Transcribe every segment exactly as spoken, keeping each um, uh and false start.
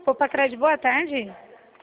Popacred, boa tarde.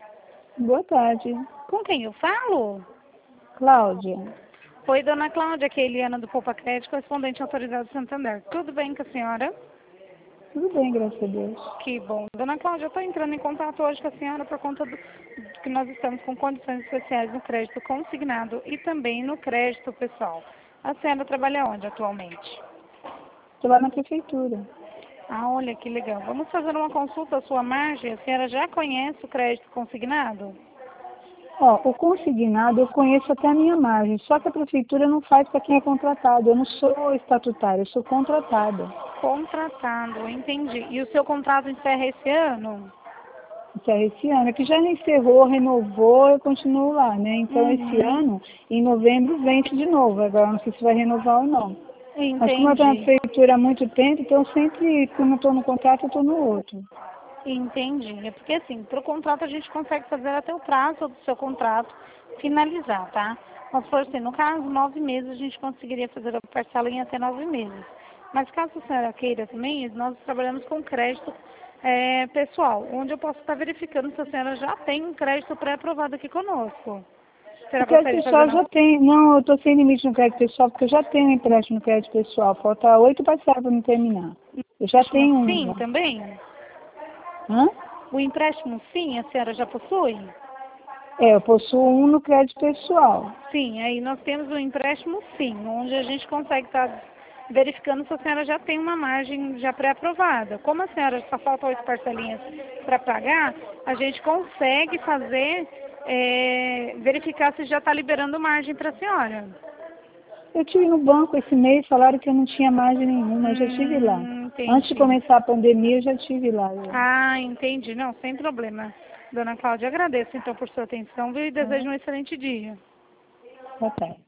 Boa tarde. Com quem eu falo? Cláudia. Oi, dona Cláudia, aqui é a Eliana do Popacred, correspondente autorizado Santander. Tudo bem com a senhora? Tudo bem, graças a Deus. Que bom. Dona Cláudia, eu estou entrando em contato hoje com a senhora por conta do que nós estamos com condições especiais no crédito consignado e também no crédito pessoal. A senhora trabalha onde atualmente? Estou lá na prefeitura. Ah, olha que legal. Vamos fazer uma consulta à sua margem. A senhora já conhece o crédito consignado? Ó, o consignado eu conheço até a minha margem, só que a prefeitura não faz para quem é contratado. Eu não sou estatutária, eu sou contratada. Contratado, entendi. E o seu contrato encerra esse ano? Encerra esse ano, é que já não encerrou, renovou, eu continuo lá, né? Então Uhum. esse ano, em novembro, vence de novo. Agora não sei se vai renovar ou não. Mas como eu estou na Entendi. prefeitura há muito tempo, então sempre, quando eu estou no contrato, eu estou no outro. Entendi. É porque assim, para o contrato a gente consegue fazer até o prazo do seu contrato finalizar, tá? Vamos por assim, no caso, nove meses a gente conseguiria fazer a parcela em até nove meses. Mas caso a senhora queira também, nós trabalhamos com crédito é, pessoal, onde eu posso estar verificando se a senhora já tem um crédito pré-aprovado aqui conosco. A O senhora crédito gostaria de fazer pessoal uma... já tem. Não, eu estou sem limite no crédito pessoal, porque eu já tenho um empréstimo no crédito pessoal. Falta oito parcelas para me terminar. Eu já empréstimo tenho um sim já. também? Hã? O empréstimo sim, a senhora já possui? É, eu possuo um no crédito pessoal. Sim, aí nós temos o empréstimo sim, onde a gente consegue estar verificando se a senhora já tem uma margem já pré-aprovada. Como a senhora só falta oito parcelinhas para pagar, a gente consegue fazer, é, verificar se já está liberando margem para a senhora. Eu tive no banco esse mês, falaram que eu não tinha margem nenhuma, eu já estive lá. Hum, Antes de entendi. começar a pandemia, eu já estive lá. Já. Ah, entendi. Não, sem problema. Dona Cláudia, agradeço então por sua atenção, viu, e Tá? desejo um excelente dia. Boa tarde.